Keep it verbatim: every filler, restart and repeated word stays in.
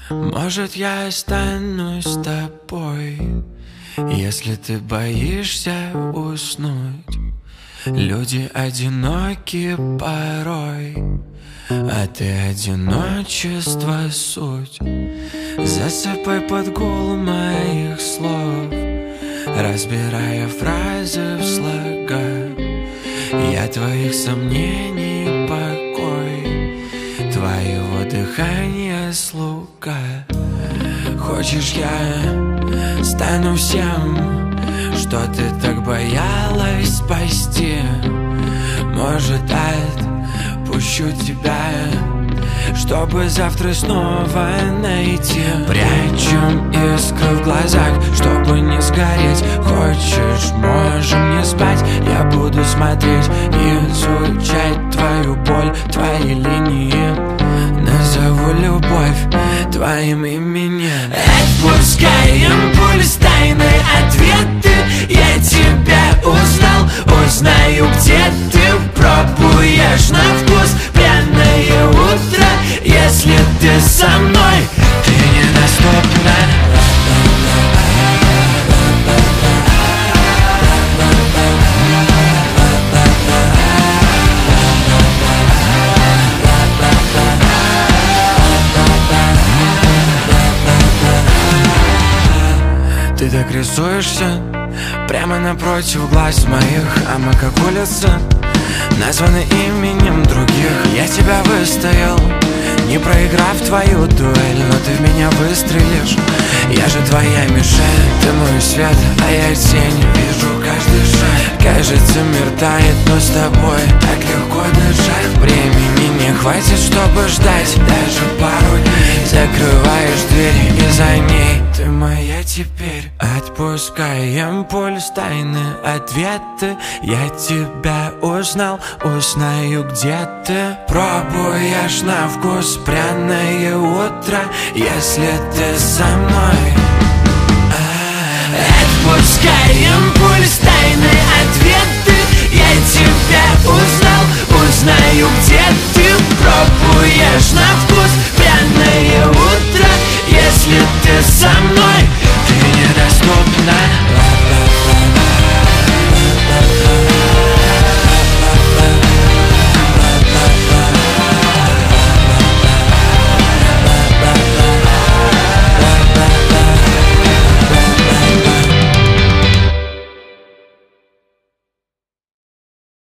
Может, я останусь с тобой, если ты боишься уснуть. Люди одиноки порой, а ты одиночество суть. Засыпай под гул моих слов, разбирая фразы в слогах. Я твоих сомнений покой, твоего дыхания слуга. Хочешь, я стану всем, что ты так боялась спасти? Может, отпущу тебя, чтобы завтра снова найти. Прячем искры в глазах, чтобы не сгореть. Хочешь, можем не спать, я буду смотреть и изучать твою боль, твои линии. Назову любовь твоим именем. Отпускаем пульс, тайные ответы. Я тебя узнал, узнаю, где ты. Пробуешь на вкус пряное утро. Если ты со мной, ты недоступна. Ты так рисуешься прямо напротив глаз моих, а мы как улица, названы именем других. Я тебя выстоял, не проиграв твою дуэль, но ты в меня выстрелишь. Я же твоя мишень, ты мой свет, а я тень. Вижу каждый шаг, кажется, мир тает, но с тобой так легко дышать. Времени не хватит, чтобы ждать даже пару дней. Закрываешь дверь, и за ней ты моя теперь. Отпускаем пульс, тайны ответы. Я тебя узнал, узнаю, где ты. Пробуешь на вкус пряное утро, если ты со мной. Отпускаем пульс, тайны ответы. Я тебя узнал, узнаю, где ты. Пробуешь на вкус пряное утро, если ты со мной.